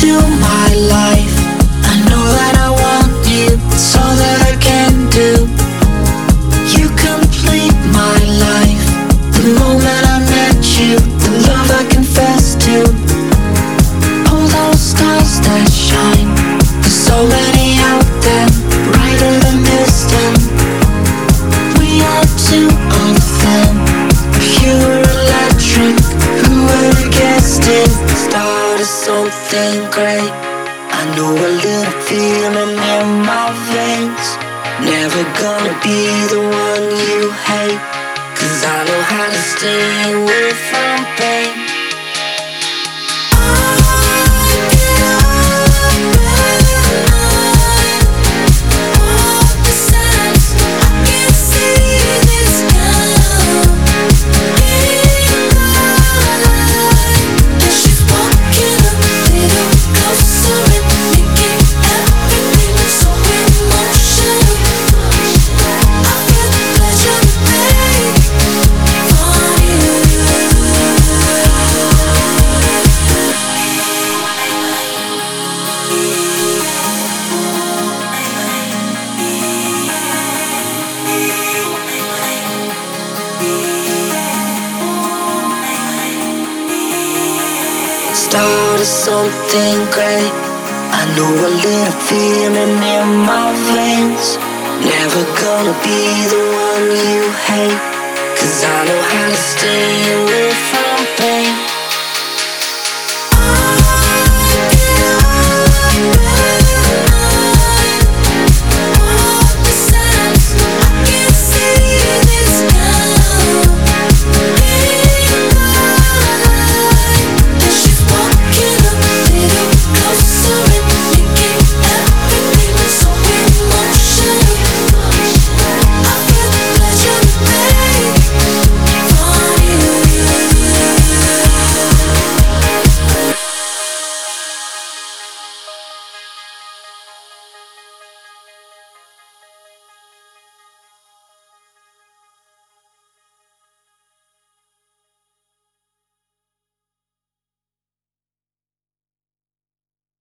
into my life. I know that I want you, it's all that I can do. You complete my life. The moment I met you, the love I confess to. All those stars that shine, there's so many out there, brighter than distant. We are two of them, pure electric. Who would have guessed it? Start of something great. I know a little feeling in my veins. Never gonna be the one you hate, 'cause I know how to stay away from pain. Started something great. I know a little feeling in my veins. Never gonna be the one you hate, 'cause I know how to stay away from pain.